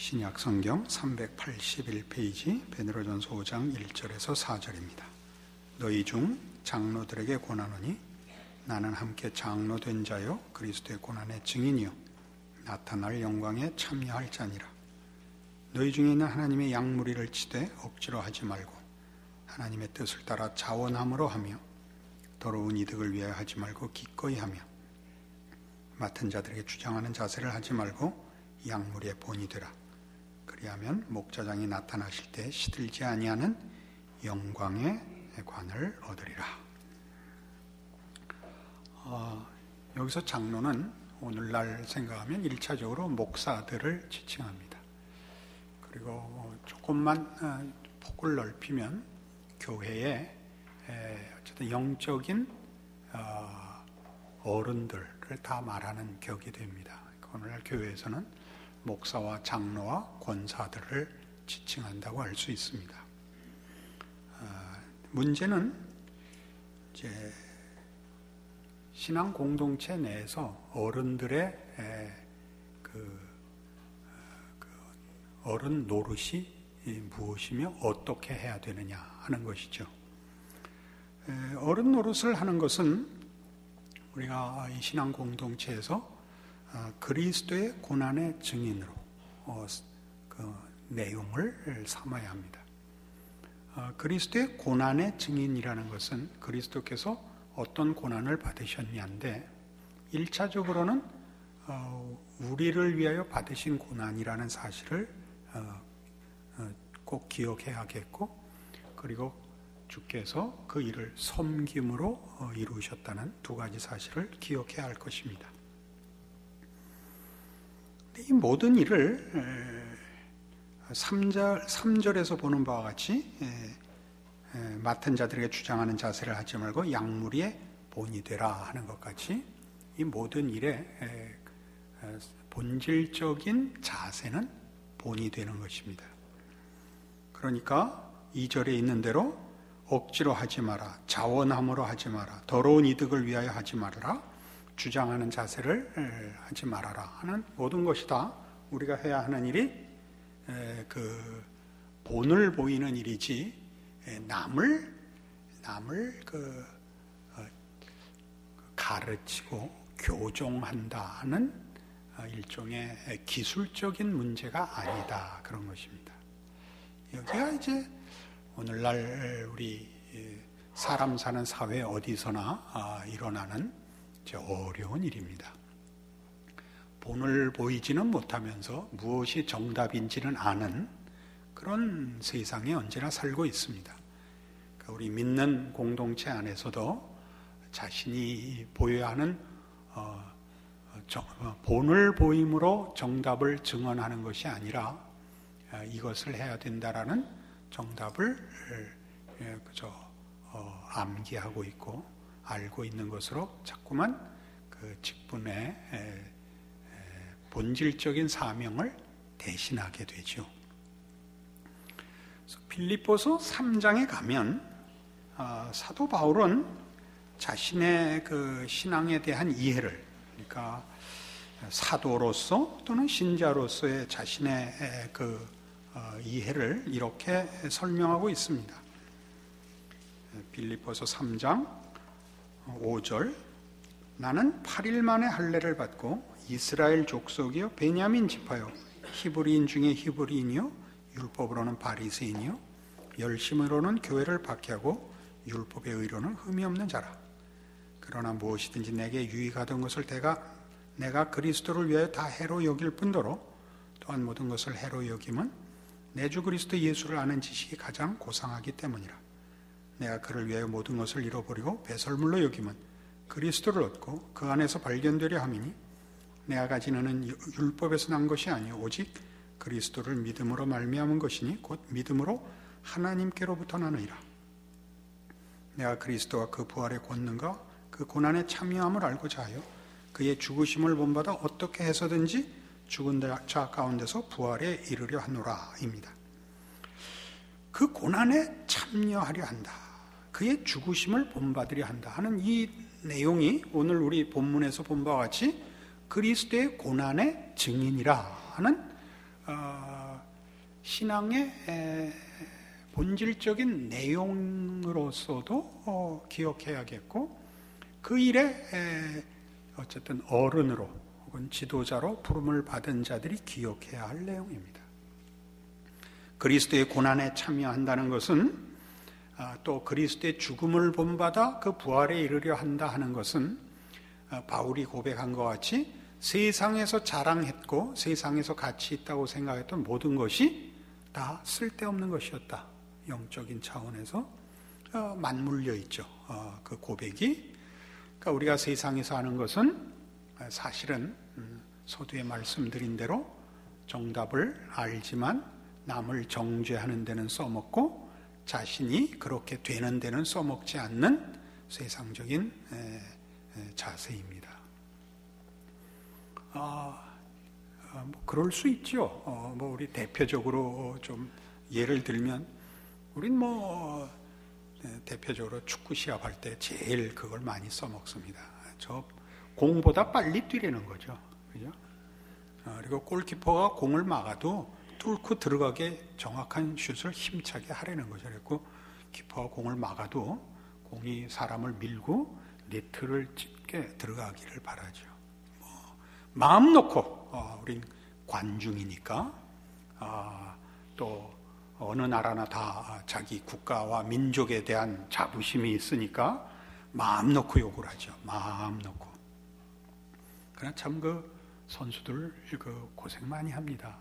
신약 성경 381페이지 베드로전서 5장 1절에서 4절입니다. 너희 중 장로들에게 권하노니 나는 함께 장로 된 자요 그리스도의 고난의 증인이요 나타날 영광에 참여할 자니라. 너희 중에 있는 하나님의 양무리를 치되 억지로 하지 말고 하나님의 뜻을 따라 자원함으로 하며 더러운 이득을 위하여 하지 말고 기꺼이 하며 맡은 자들에게 주장하는 자세를 하지 말고 양무리의 본이 되라. 그리하면 목자장이 나타나실 때 시들지 아니하는 영광의 관을 얻으리라. 여기서 장로는 오늘날 생각하면 1차적으로 목사들을 지칭합니다. 그리고 조금만 폭을 넓히면 교회의 어쨌든 영적인 어른들을 다 말하는 격이 됩니다. 오늘날 교회에서는 목사와 장로와 권사들을 지칭한다고 할 수 있습니다. 문제는 이제 신앙 공동체 내에서 어른들의 어른 노릇이 무엇이며 어떻게 해야 되느냐 하는 것이죠. 어른 노릇을 하는 것은 우리가 이 신앙 공동체에서 그리스도의 고난의 증인으로 그 내용을 삼아야 합니다. 그리스도의 고난의 증인이라는 것은 그리스도께서 어떤 고난을 받으셨냐인데 1차적으로는 우리를 위하여 받으신 고난이라는 사실을 꼭 기억해야겠고, 그리고 주께서 그 일을 섬김으로 이루셨다는 두 가지 사실을 기억해야 할 것입니다. 이 모든 일을 3절에서 보는 바와 같이 맡은 자들에게 주장하는 자세를 하지 말고 양무리의 본이 되라 하는 것 같이 이 모든 일의 본질적인 자세는 본이 되는 것입니다. 그러니까 2절에 있는 대로 억지로 하지 마라, 자원함으로 하지 마라, 더러운 이득을 위하여 하지 말아라, 주장하는 자세를 하지 말아라 하는 모든 것이 다 우리가 해야 하는 일이 그 본을 보이는 일이지 남을 가르치고 교종한다 하는 일종의 기술적인 문제가 아니다, 그런 것입니다. 여기가 이제 오늘날 우리 사람 사는 사회 어디서나 일어나는 어려운 일입니다. 본을 보이지는 못하면서 무엇이 정답인지는 아는 그런 세상에 언제나 살고 있습니다. 우리 믿는 공동체 안에서도 자신이 보여야 하는 본을 보임으로 정답을 증언하는 것이 아니라 이것을 해야 된다라는 정답을 그저 암기하고 있고 알고 있는 것으로 자꾸만 그 직분의 본질적인 사명을 대신하게 되죠. 빌립보서 3장에 가면 사도 바울은 자신의 그 신앙에 대한 이해를, 그러니까 사도로서 또는 신자로서의 자신의 그 이해를 이렇게 설명하고 있습니다. 빌립보서 3장 5절, 나는 8일 만에 할례를 받고 이스라엘 족속이요 베냐민 지파요 히브리인 중에 히브리인이요 율법으로는 바리새인이요 열심으로는 교회를 박해하고 율법의 의로는 흠이 없는 자라. 그러나 무엇이든지 내게 유익하던 것을 내가 그리스도를 위하여 다 해로 여길 뿐더러 또한 모든 것을 해로 여김은 내 주 그리스도 예수를 아는 지식이 가장 고상하기 때문이라. 내가 그를 위하여 모든 것을 잃어버리고 배설물로 여김은 그리스도를 얻고 그 안에서 발견되려 함이니 내가 가진 은은 율법에서 난 것이 아니요 오직 그리스도를 믿음으로 말미암은 것이니 곧 믿음으로 하나님께로부터 나느니라. 내가 그리스도와 그 부활의 권능과 그 고난에 참여함을 알고자 하여 그의 죽으심을 본받아 어떻게 해서든지 죽은 자 가운데서 부활에 이르려 하노라 입니다. 그 고난에 참여하려 한다, 그의 죽으심을 본받으려 한다 하는 이 내용이 오늘 우리 본문에서 본 바와 같이 그리스도의 고난의 증인이라 하는 신앙의 본질적인 내용으로서도 기억해야겠고, 그 일에 어쨌든 어른으로 혹은 지도자로 부름을 받은 자들이 기억해야 할 내용입니다. 그리스도의 고난에 참여한다는 것은, 또 그리스도의 죽음을 본받아 그 부활에 이르려 한다 하는 것은, 바울이 고백한 것 같이 세상에서 자랑했고 세상에서 가치 있다고 생각했던 모든 것이 다 쓸데없는 것이었다. 영적인 차원에서 맞물려 있죠. 그 고백이. 그러니까 우리가 세상에서 하는 것은 사실은 서두에 말씀드린 대로 정답을 알지만 남을 정죄하는 데는 써먹고 자신이 그렇게 되는 데는 써먹지 않는 세상적인 자세입니다. 뭐 그럴 수 있죠. 뭐 우리 대표적으로 좀 예를 들면, 우린 뭐 대표적으로 축구 시합할 때 제일 그걸 많이 써먹습니다. 저 공보다 빨리 뛰려는 거죠. 그죠? 그리고 골키퍼가 공을 막아도 뚫고 들어가게 정확한 슛을 힘차게 하려는 거죠. 그래서 키퍼가 공을 막아도 공이 사람을 밀고 네트를 찢게 들어가기를 바라죠. 마음 놓고, 우린 관중이니까, 또 어느 나라나 다 자기 국가와 민족에 대한 자부심이 있으니까 마음 놓고 욕을 하죠. 마음 놓고. 그러나 참 그 선수들 그 고생 많이 합니다.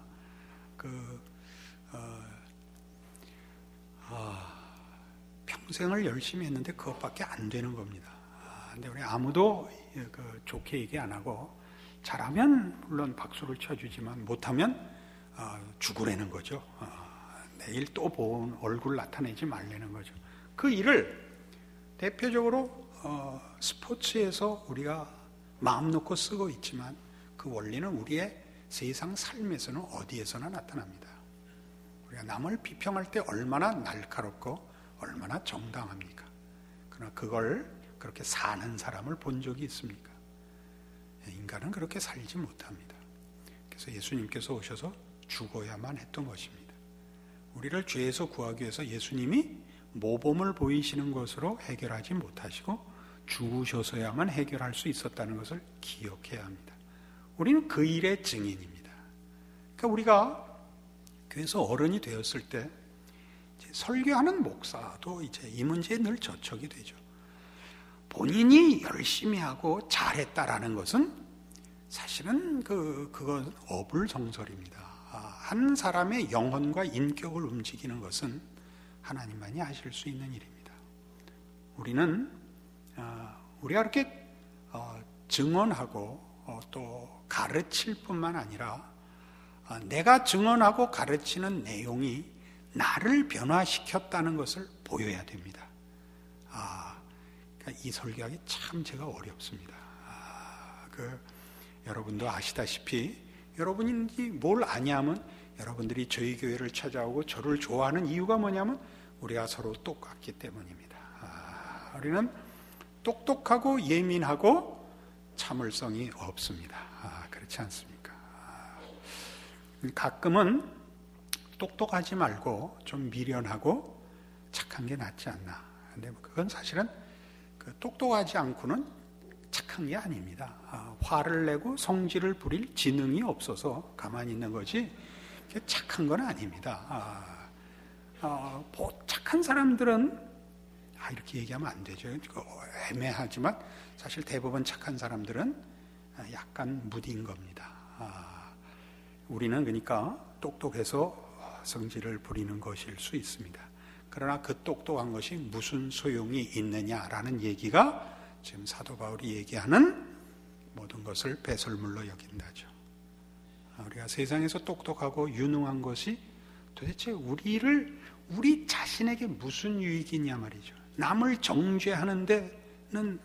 평생을 열심히 했는데 그것밖에 안 되는 겁니다. 근데 우리 아무도 좋게 얘기 안 하고, 잘하면 물론 박수를 쳐주지만 못하면 죽으라는 거죠. 내일 또 본 얼굴 나타내지 말라는 거죠. 그 일을 대표적으로 스포츠에서 우리가 마음 놓고 쓰고 있지만, 그 원리는 우리의 세상 삶에서는 어디에서나 나타납니다. 우리가 남을 비평할 때 얼마나 날카롭고 얼마나 정당합니까? 그러나 그걸 그렇게 사는 사람을 본 적이 있습니까? 인간은 그렇게 살지 못합니다. 그래서 예수님께서 오셔서 죽어야만 했던 것입니다. 우리를 죄에서 구하기 위해서 예수님이 모범을 보이시는 것으로 해결하지 못하시고 죽으셔서야만 해결할 수 있었다는 것을 기억해야 합니다. 우리는 그 일의 증인입니다. 그러니까 우리가 교회에서 어른이 되었을 때 설교하는 목사도 이제 이 문제에 늘 저촉이 되죠. 본인이 열심히 하고 잘했다라는 것은 사실은 그건 어불성설입니다. 한 사람의 영혼과 인격을 움직이는 것은 하나님만이 하실 수 있는 일입니다. 우리는 우리가 이렇게 증언하고 또 가르칠 뿐만 아니라 내가 증언하고 가르치는 내용이 나를 변화시켰다는 것을 보여야 됩니다. 그러니까 이 설교하기 참 제가 어렵습니다. 여러분도 아시다시피, 여러분이 뭘 아냐면 여러분들이 저희 교회를 찾아오고 저를 좋아하는 이유가 뭐냐면 우리가 서로 똑같기 때문입니다. 우리는 똑똑하고 예민하고 참을성이 없습니다. 그렇지 않습니까? 가끔은 똑똑하지 말고 좀 미련하고 착한 게 낫지 않나. 근데 그건 사실은 똑똑하지 않고는 착한 게 아닙니다. 화를 내고 성질을 부릴 지능이 없어서 가만히 있는 거지 착한 건 아닙니다. 착한 사람들은 이렇게 얘기하면 안 되죠. 애매하지만 사실 대부분 착한 사람들은 약간 무딘 겁니다. 우리는 그러니까 똑똑해서 성질을 부리는 것일 수 있습니다. 그러나 그 똑똑한 것이 무슨 소용이 있느냐라는 얘기가 지금 사도 바울이 얘기하는 모든 것을 배설물로 여긴다죠. 우리가 세상에서 똑똑하고 유능한 것이 도대체 우리 자신에게 무슨 유익이냐 말이죠. 남을 정죄하는 데는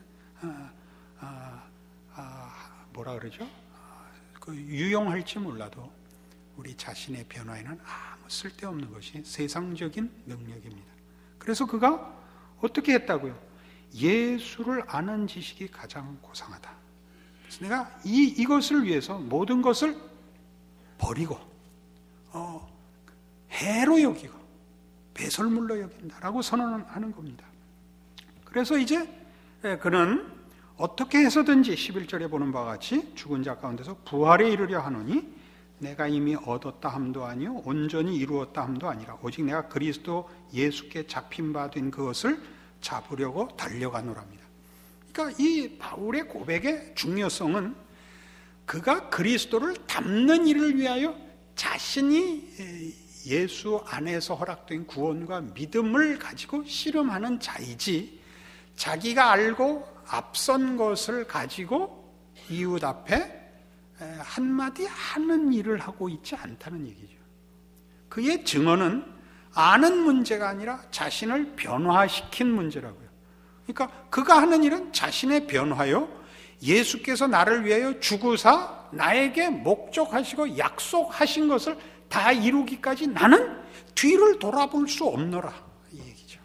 뭐라 그러죠? 유용할지 몰라도 우리 자신의 변화에는 아무 쓸데없는 것이 세상적인 능력입니다. 그래서 그가 어떻게 했다고요? 예수를 아는 지식이 가장 고상하다. 그래서 내가 이것을 위해서 모든 것을 버리고 해로 여기고 배설물로 여긴다라고 선언하는 겁니다. 그래서 이제 그는 어떻게 해서든지 11절에 보는 바와 같이 죽은 자 가운데서 부활에 이르려 하노니 내가 이미 얻었다 함도 아니요 온전히 이루었다 함도 아니라 오직 내가 그리스도 예수께 잡힌 바 된 그것을 잡으려고 달려가노랍니다. 그러니까 이 바울의 고백의 중요성은 그가 그리스도를 닮는 일을 위하여 자신이 예수 안에서 허락된 구원과 믿음을 가지고 씨름하는 자이지, 자기가 알고 앞선 것을 가지고 이웃 앞에 한마디 하는 일을 하고 있지 않다는 얘기죠. 그의 증언은 아는 문제가 아니라 자신을 변화시킨 문제라고요. 그러니까 그가 하는 일은 자신의 변화요, 예수께서 나를 위하여 죽으사 나에게 목적하시고 약속하신 것을 다 이루기까지 나는 뒤를 돌아볼 수 없노라, 이 얘기죠.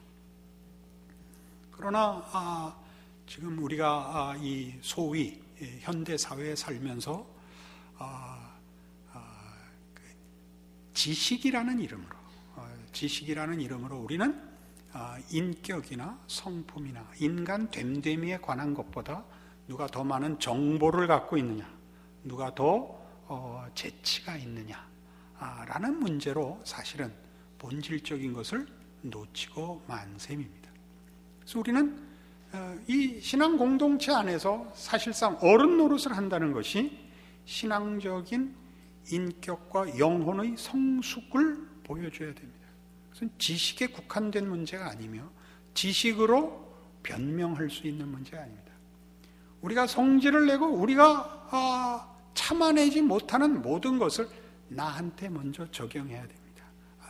그러나 지금 우리가 이 소위 현대 사회에 살면서 지식이라는 이름으로 우리는 인격이나 성품이나 인간 됨됨이에 관한 것보다 누가 더 많은 정보를 갖고 있느냐, 누가 더 재치가 있느냐 라는 문제로 사실은 본질적인 것을 놓치고 만 셈입니다. 그래서 우리는 이 신앙 공동체 안에서 사실상 어른 노릇을 한다는 것이 신앙적인 인격과 영혼의 성숙을 보여줘야 됩니다. 그것은 지식에 국한된 문제가 아니며 지식으로 변명할 수 있는 문제가 아닙니다. 우리가 성질을 내고 우리가 참아내지 못하는 모든 것을 나한테 먼저 적용해야 됩니다.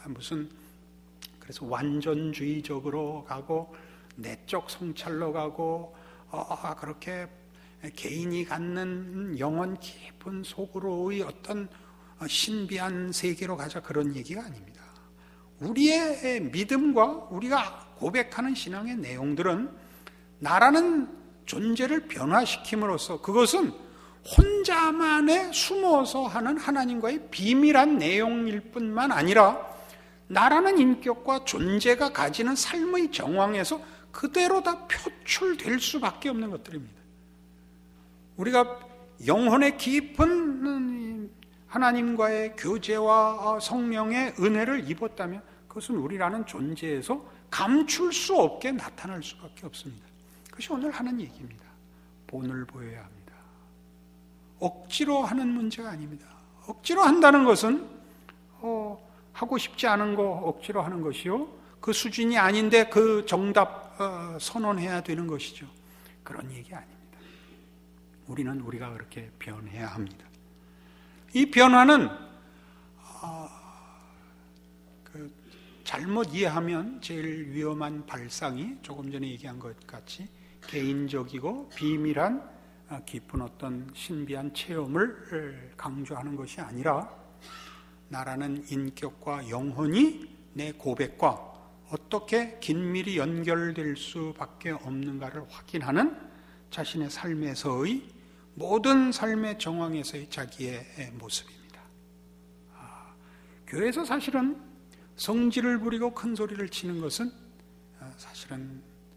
그래서 완전주의적으로 가고 내적 성찰로 가고 그렇게 개인이 갖는 영혼 깊은 속으로의 어떤 신비한 세계로 가자, 그런 얘기가 아닙니다. 우리의 믿음과 우리가 고백하는 신앙의 내용들은 나라는 존재를 변화시킴으로써 그것은 혼자만에 숨어서 하는 하나님과의 비밀한 내용일 뿐만 아니라 나라는 인격과 존재가 가지는 삶의 정황에서 그대로 다 표출될 수밖에 없는 것들입니다. 우리가 영혼의 깊은 하나님과의 교제와 성령의 은혜를 입었다면 그것은 우리라는 존재에서 감출 수 없게 나타날 수밖에 없습니다. 그것이 오늘 하는 얘기입니다. 본을 보여야 합니다. 억지로 하는 문제가 아닙니다. 억지로 한다는 것은 하고 싶지 않은 거 억지로 하는 것이요, 그 수준이 아닌데 그 정답 선언해야 되는 것이죠. 그런 얘기 아닙니다. 우리는 우리가 그렇게 변해야 합니다. 이 변화는 잘못 이해하면 제일 위험한 발상이 조금 전에 얘기한 것 같이 개인적이고 비밀한 깊은 어떤 신비한 체험을 강조하는 것이 아니라 나라는 인격과 영혼이 내 고백과 어떻게 긴밀히 연결될 수밖에 없는가를 확인하는 자신의 삶에서의 모든 삶의 정황에서의 자기의 모습입니다. 교회에서 사실은 성질을 부리고 큰 소리를 치는 것은 사실은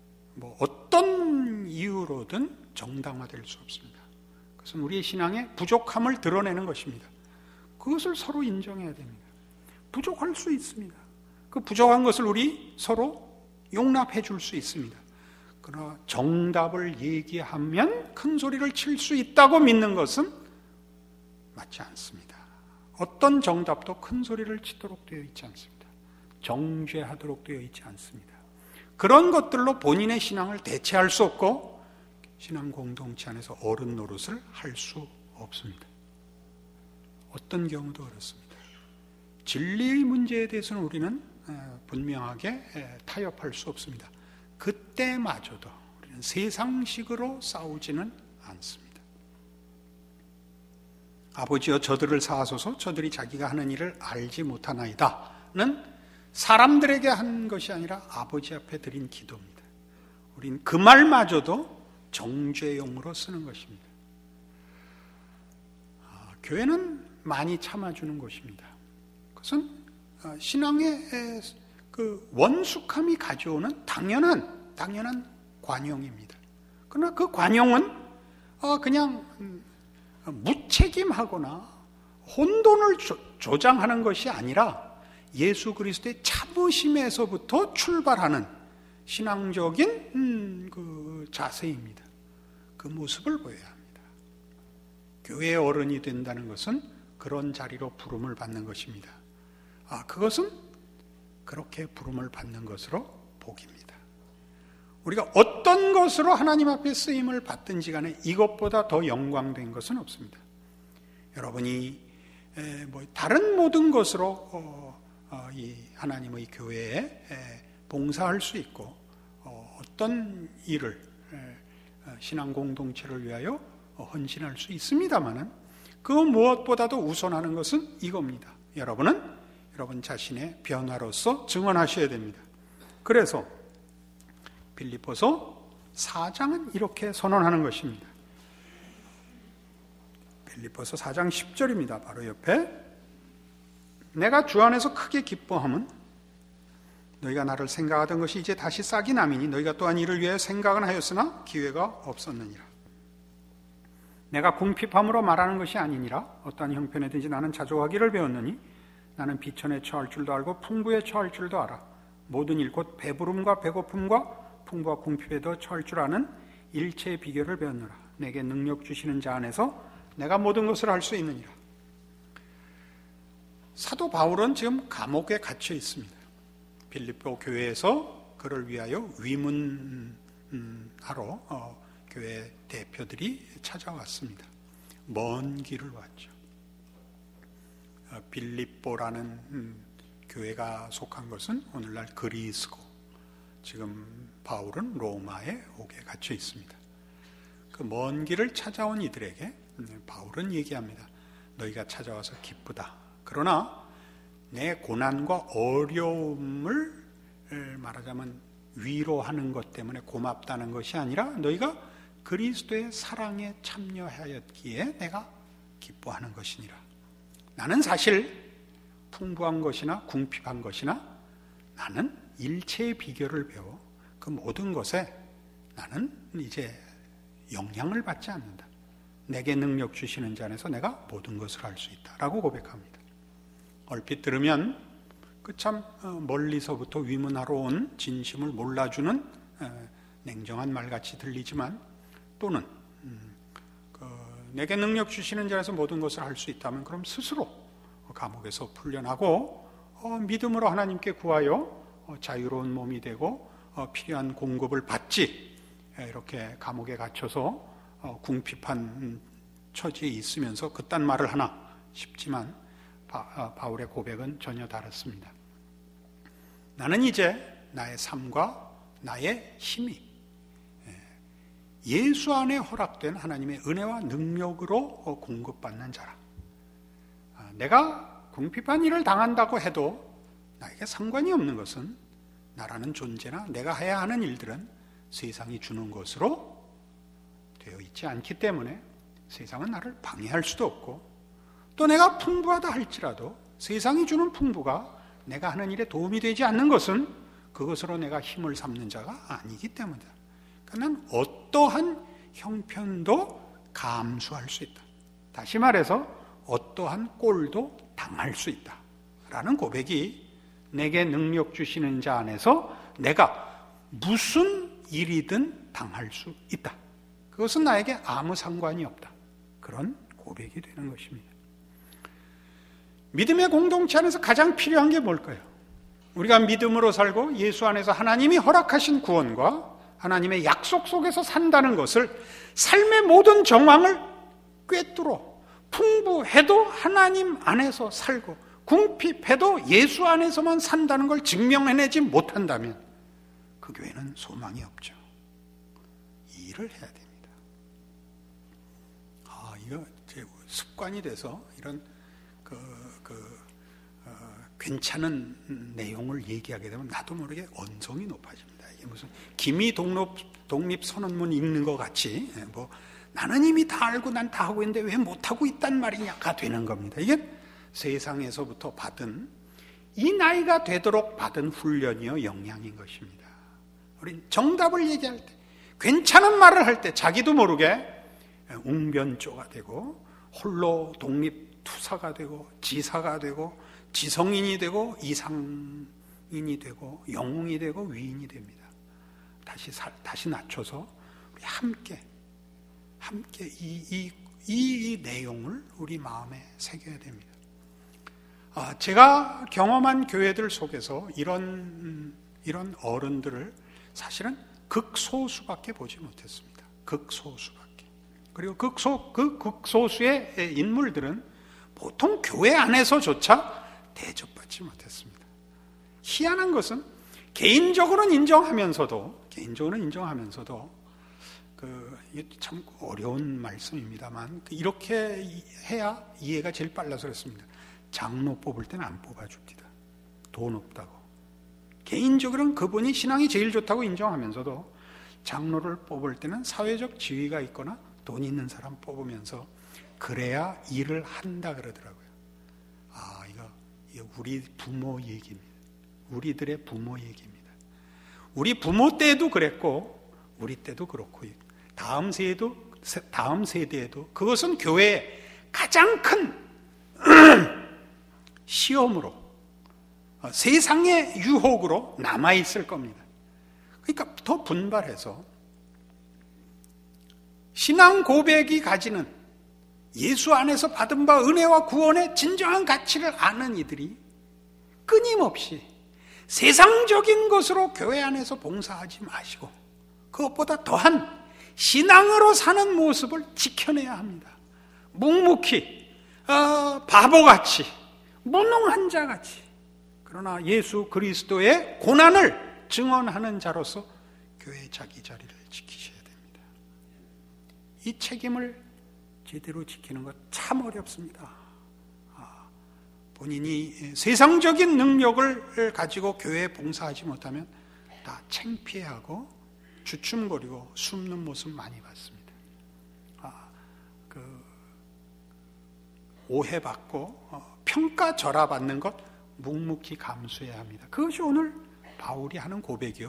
어떤 이유로든 정당화될 수 없습니다. 그것은 우리의 신앙의 부족함을 드러내는 것입니다. 그것을 서로 인정해야 됩니다. 부족할 수 있습니다. 그 부족한 것을 우리 서로 용납해 줄 수 있습니다. 그러나 정답을 얘기하면 큰 소리를 칠 수 있다고 믿는 것은 맞지 않습니다. 어떤 정답도 큰 소리를 치도록 되어 있지 않습니다. 정죄하도록 되어 있지 않습니다. 그런 것들로 본인의 신앙을 대체할 수 없고 신앙 공동체 안에서 어른 노릇을 할 수 없습니다. 어떤 경우도 그렇습니다. 진리의 문제에 대해서는 우리는 분명하게 타협할 수 없습니다. 그때마저도 우리는 세상식으로 싸우지는 않습니다. 아버지여 저들을 사하소서, 저들이 자기가 하는 일을 알지 못하나이다는 사람들에게 한 것이 아니라 아버지 앞에 드린 기도입니다. 우린 그 말마저도 정죄용으로 쓰는 것입니다. 교회는 많이 참아주는 곳입니다. 그것은 신앙의 그 원숙함이 가져오는 당연한 관용입니다. 그러나 그 관용은 그냥 무책임하거나 혼돈을 조장하는 것이 아니라 예수 그리스도의 참으심에서부터 출발하는 신앙적인 그 자세입니다. 그 모습을 보여야 합니다. 교회의 어른이 된다는 것은 그런 자리로 부름을 받는 것입니다. 그것은 그렇게 부름을 받는 것으로 복입니다. 우리가 어떤 것으로 하나님 앞에 쓰임을 받든지 간에 이것보다 더 영광된 것은 없습니다. 여러분이 다른 모든 것으로 이 하나님의 교회에 봉사할 수 있고 어떤 일을 신앙 공동체를 위하여 헌신할 수 있습니다마는 그 무엇보다도 우선하는 것은 이겁니다. 여러분은 여러분 자신의 변화로서 증언하셔야 됩니다. 그래서 빌립보서 4장은 이렇게 선언하는 것입니다. 빌립보서 4장 10절입니다. 바로 옆에 내가 주 안에서 크게 기뻐함은 너희가 나를 생각하던 것이 이제 다시 싹이 남이니 너희가 또한 이를 위해 생각은 하였으나 기회가 없었느니라. 내가 궁핍함으로 말하는 것이 아니니라. 어떠한 형편에든지 나는 자족하기를 배웠느니 나는 비천에 처할 줄도 알고 풍부에 처할 줄도 알아. 모든 일 곧 배부름과 배고픔과 풍부와 궁핍에도 처할 줄 아는 일체의 비결을 배웠노라. 내게 능력 주시는 자 안에서 내가 모든 것을 할 수 있느니라. 사도 바울은 지금 감옥에 갇혀 있습니다. 빌립보 교회에서 그를 위하여 위문하러 교회 대표들이 찾아왔습니다. 먼 길을 왔죠. 빌립보라는 교회가 속한 것은 오늘날 그리스고 지금 바울은 로마에 옥에 갇혀 있습니다. 그 먼 길을 찾아온 이들에게 바울은 얘기합니다. 너희가 찾아와서 기쁘다. 그러나 내 고난과 어려움을 말하자면 위로하는 것 때문에 고맙다는 것이 아니라 너희가 그리스도의 사랑에 참여하였기에 내가 기뻐하는 것이니라. 나는 사실 풍부한 것이나 궁핍한 것이나 나는 일체의 비결을 배워 그 모든 것에 나는 이제 영향을 받지 않는다. 내게 능력 주시는 자 안에서 내가 모든 것을 할 수 있다라고 고백합니다. 얼핏 들으면 그 참 멀리서부터 위문하러 온 진심을 몰라주는 냉정한 말같이 들리지만 또는 내게 능력 주시는 자에서 모든 것을 할 수 있다면 그럼 스스로 감옥에서 풀려나고 믿음으로 하나님께 구하여 자유로운 몸이 되고 필요한 공급을 받지 이렇게 감옥에 갇혀서 궁핍한 처지에 있으면서 그딴 말을 하나 싶지만 바울의 고백은 전혀 다릅니다. 나는 이제 나의 삶과 나의 힘이 예수 안에 허락된 하나님의 은혜와 능력으로 공급받는 자라. 내가 궁핍한 일을 당한다고 해도 나에게 상관이 없는 것은 나라는 존재나 내가 해야 하는 일들은 세상이 주는 것으로 되어 있지 않기 때문에 세상은 나를 방해할 수도 없고 또 내가 풍부하다 할지라도 세상이 주는 풍부가 내가 하는 일에 도움이 되지 않는 것은 그것으로 내가 힘을 삼는 자가 아니기 때문이다. 그러니까 난 어떠한 형편도 감수할 수 있다. 다시 말해서 어떠한 꼴도 당할 수 있다 라는 고백이 내게 능력 주시는 자 안에서 내가 무슨 일이든 당할 수 있다. 그것은 나에게 아무 상관이 없다. 그런 고백이 되는 것입니다. 믿음의 공동체 안에서 가장 필요한 게 뭘까요? 우리가 믿음으로 살고 예수 안에서 하나님이 허락하신 구원과 하나님의 약속 속에서 산다는 것을 삶의 모든 정황을 꿰뚫어 풍부해도 하나님 안에서 살고 궁핍해도 예수 안에서만 산다는 걸 증명해내지 못한다면 그 교회는 소망이 없죠. 이 일을 해야 됩니다. 이거 제 습관이 돼서 이런 괜찮은 내용을 얘기하게 되면 나도 모르게 언성이 높아집니다. 이게 무슨 기미 독립선언문 읽는 것 같이 나는 이미 다 알고 난 다 하고 있는데 왜 못하고 있단 말이냐가 되는 겁니다. 이게 세상에서부터 받은 이 나이가 되도록 받은 훈련이요 역량인 것입니다. 우린 정답을 얘기할 때, 괜찮은 말을 할 때 자기도 모르게 웅변조가 되고 홀로 독립투사가 되고 지사가 되고 지성인이 되고 이상인이 되고 영웅이 되고 위인이 됩니다. 다시 낮춰서 우리 함께 이 내용을 우리 마음에 새겨야 됩니다. 제가 경험한 교회들 속에서 이런 어른들을 사실은 극소수밖에 보지 못했습니다. 극소수밖에. 그리고 그 극소수의 인물들은 보통 교회 안에서조차 대접받지 못했습니다. 희한한 것은 개인적으로는 인정하면서도 참 어려운 말씀입니다만 이렇게 해야 이해가 제일 빨라서 그렇습니다. 장로 뽑을 때는 안 뽑아줍니다. 돈 없다고. 개인적으로는 그분이 신앙이 제일 좋다고 인정하면서도 장로를 뽑을 때는 사회적 지위가 있거나 돈 있는 사람 뽑으면서 그래야 일을 한다 그러더라고요. 이거 우리 부모 얘기입니다. 우리들의 부모 얘기입니다. 우리 부모 때도 그랬고 우리 때도 그렇고 다음 세대에도 그것은 교회의 가장 큰 시험으로 세상의 유혹으로 남아있을 겁니다. 그러니까 더 분발해서 신앙 고백이 가지는 예수 안에서 받은 바 은혜와 구원의 진정한 가치를 아는 이들이 끊임없이 세상적인 것으로 교회 안에서 봉사하지 마시고 그것보다 더한 신앙으로 사는 모습을 지켜내야 합니다. 묵묵히 바보같이 무능한 자같이 그러나 예수 그리스도의 고난을 증언하는 자로서 교회의 자기 자리를 지키셔야 됩니다. 이 책임을 제대로 지키는 것 참 어렵습니다. 본인이 세상적인 능력을 가지고 교회에 봉사하지 못하면 다 창피해하고 주춤거리고 숨는 모습 많이 봤습니다. 오해받고 평가절하받는 것 묵묵히 감수해야 합니다. 그것이 오늘 바울이 하는 고백이요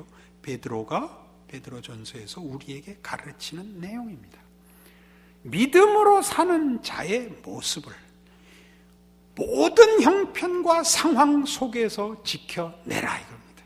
베드로전서에서 우리에게 가르치는 내용입니다. 믿음으로 사는 자의 모습을 모든 형편과 상황 속에서 지켜내라 이겁니다.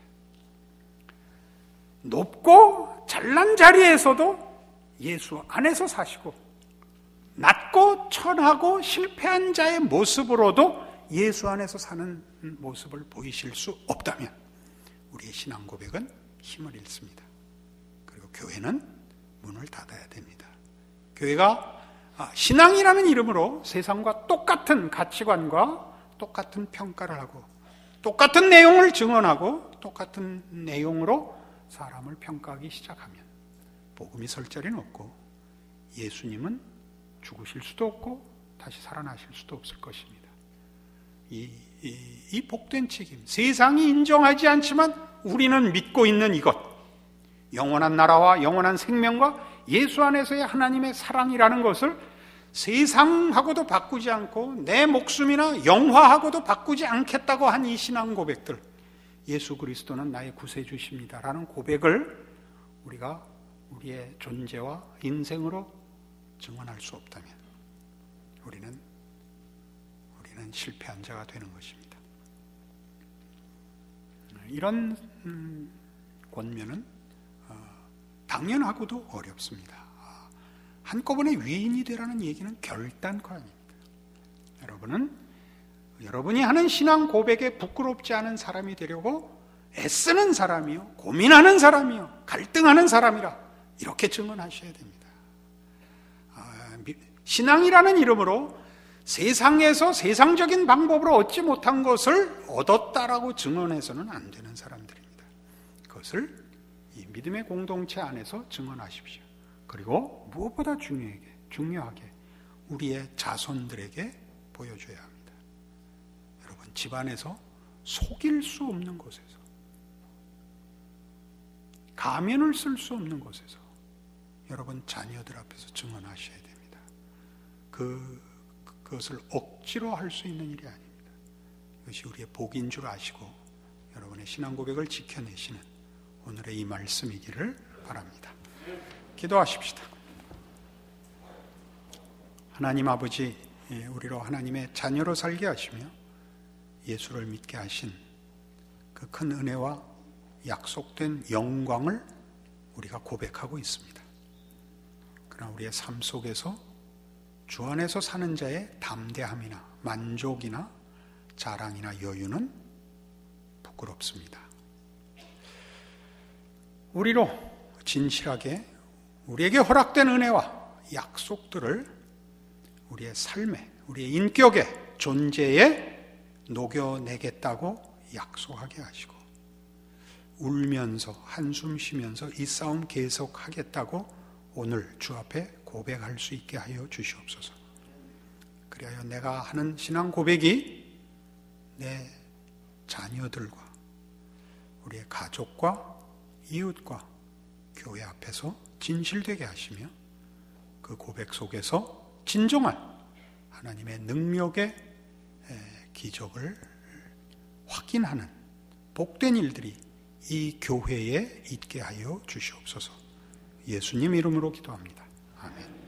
높고 잘난 자리에서도 예수 안에서 사시고 낮고 천하고 실패한 자의 모습으로도 예수 안에서 사는 모습을 보이실 수 없다면 우리의 신앙 고백은 힘을 잃습니다. 그리고 교회는 문을 닫아야 됩니다. 교회가 신앙이라는 이름으로 세상과 똑같은 가치관과 똑같은 평가를 하고 똑같은 내용을 증언하고 똑같은 내용으로 사람을 평가하기 시작하면 복음이 설 자리는 없고 예수님은 죽으실 수도 없고 다시 살아나실 수도 없을 것입니다. 이 복된 책임, 세상이 인정하지 않지만 우리는 믿고 있는 이것, 영원한 나라와 영원한 생명과 예수 안에서의 하나님의 사랑이라는 것을 세상하고도 바꾸지 않고 내 목숨이나 영화하고도 바꾸지 않겠다고 한 이 신앙 고백들, 예수 그리스도는 나의 구세주십니다 라는 고백을 우리가 우리의 존재와 인생으로 증언할 수 없다면 우리는 실패한 자가 되는 것입니다. 이런 권면은 당연하고도 어렵습니다. 한꺼번에 위인이 되라는 얘기는 결단코 아닙니다. 여러분이 하는 신앙 고백에 부끄럽지 않은 사람이 되려고 애쓰는 사람이요, 고민하는 사람이요, 갈등하는 사람이라 이렇게 증언하셔야 됩니다. 신앙이라는 이름으로 세상에서 세상적인 방법으로 얻지 못한 것을 얻었다라고 증언해서는 안 되는 사람들입니다. 그것을 이 믿음의 공동체 안에서 증언하십시오. 그리고 무엇보다 중요하게 우리의 자손들에게 보여줘야 합니다. 여러분, 집안에서 속일 수 없는 곳에서, 가면을 쓸 수 없는 곳에서 여러분 자녀들 앞에서 증언하셔야 됩니다. 그것을 억지로 할 수 있는 일이 아닙니다. 이것이 우리의 복인 줄 아시고 여러분의 신앙 고백을 지켜내시는 오늘의 이 말씀이기를 바랍니다. 기도하십시다. 하나님 아버지, 우리로 하나님의 자녀로 살게 하시며 예수를 믿게 하신 그 큰 은혜와 약속된 영광을 우리가 고백하고 있습니다. 그러나 우리의 삶 속에서 주 안에서 사는 자의 담대함이나 만족이나 자랑이나 여유는 부끄럽습니다. 우리로 진실하게 우리에게 허락된 은혜와 약속들을 우리의 삶에, 우리의 인격에, 존재에 녹여내겠다고 약속하게 하시고 울면서 한숨 쉬면서 이 싸움 계속하겠다고 오늘 주 앞에 고백할 수 있게 하여 주시옵소서. 그리하여 내가 하는 신앙 고백이 내 자녀들과 우리의 가족과 이웃과 교회 앞에서 진실되게 하시며 그 고백 속에서 진정한 하나님의 능력의 기적을 확인하는 복된 일들이 이 교회에 있게 하여 주시옵소서. 예수님 이름으로 기도합니다. 아멘.